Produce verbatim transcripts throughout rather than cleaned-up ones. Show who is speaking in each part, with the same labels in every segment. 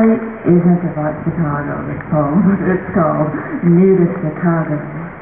Speaker 1: flight isn't about Chicago, it's called, it's called New to Chicago.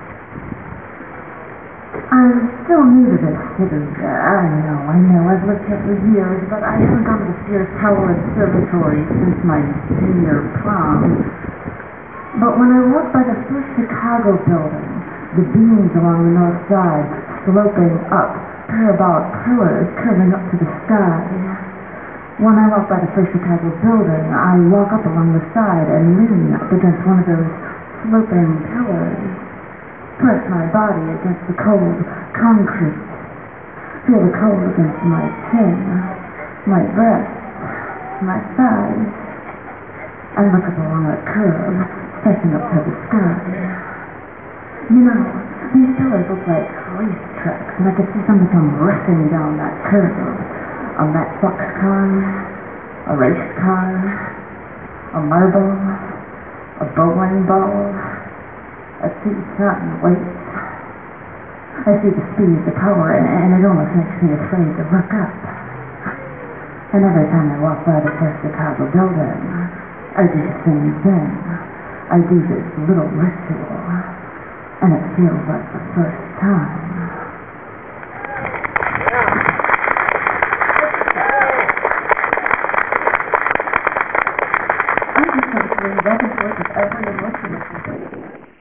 Speaker 1: I'm still new to this city. I know, I know, I've lived here for years, but I haven't gone to the Sears Tower Observatory since my senior prom. But when I walk by the first Chicago building, the beams along the north side sloping up, parabolic pillars curving up to the sky. When I walk by the first Chicago building, I walk up along the side and lean up against one of those sloping pillars. Press my body against the cold concrete. Feel the cold against my chin, my breast, my thighs. I look up along a curve, facing up to the sky. You know, these pillars look like race tracks, and I could see somebody come rushing down that curve. A matchbox car, a race car, a marble, a bowling ball. I see something waits. I see the speed, the power, and, and it almost makes me afraid to look up. And every time I walk by the first Chicago building, I do the same thing. I do this little ritual, and it feels like the first time.